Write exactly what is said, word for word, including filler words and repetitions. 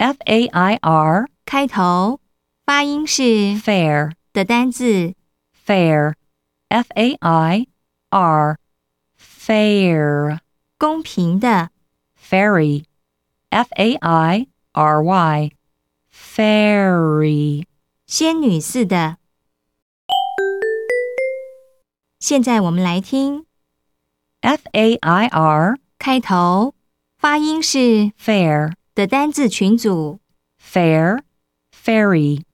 F A I R 开头，发音是 fair 的单字 fair F A I R fair 公平的 fairy F A I R Y fairy 仙女似的。现在我们来听 F A I R 开头，发音是 fair 的单字群组 fair fairy